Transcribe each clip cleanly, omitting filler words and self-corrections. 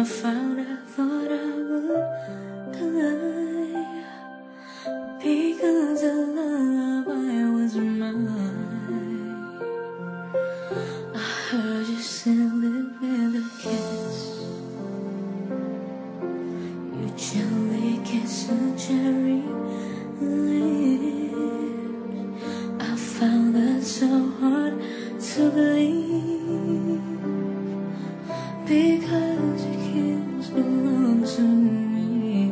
found I thought I would die, because the lullaby was mine. I heard you seal it with a kiss. You gently kiss a cherry lips. I found that so hard to believe, because your kiss belonged to me.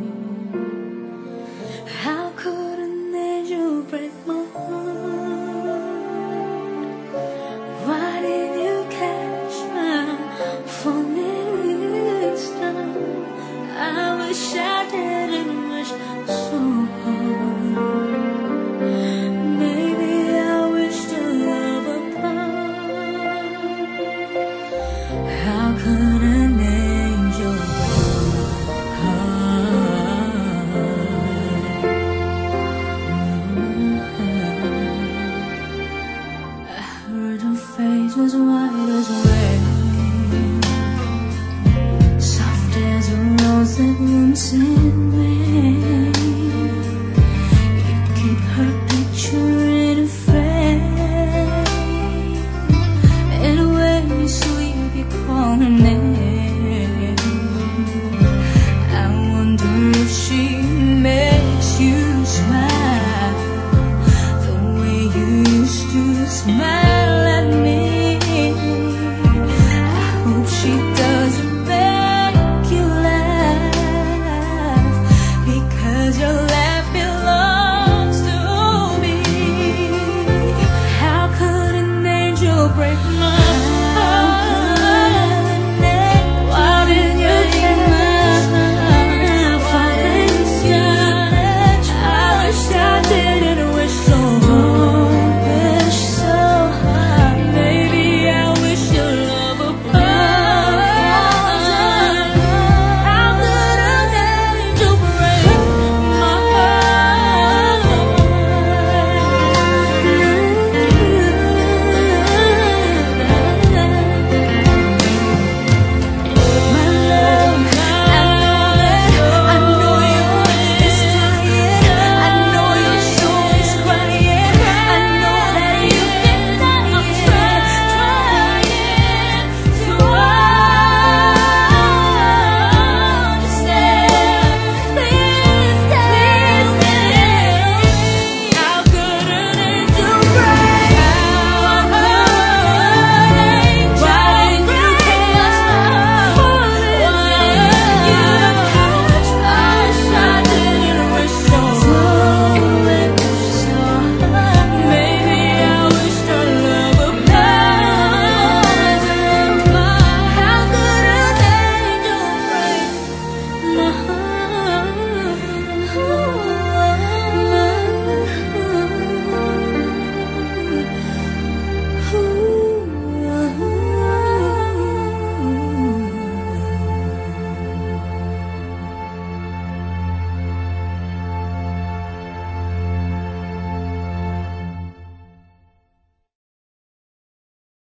How could an angel break my heart? Why did you catch my falling star? I wish I didn't wish so hard. Maybe I wish to love apart. How could an angel break my heart? I heard her face was white as rain, soft as a rose that blooms in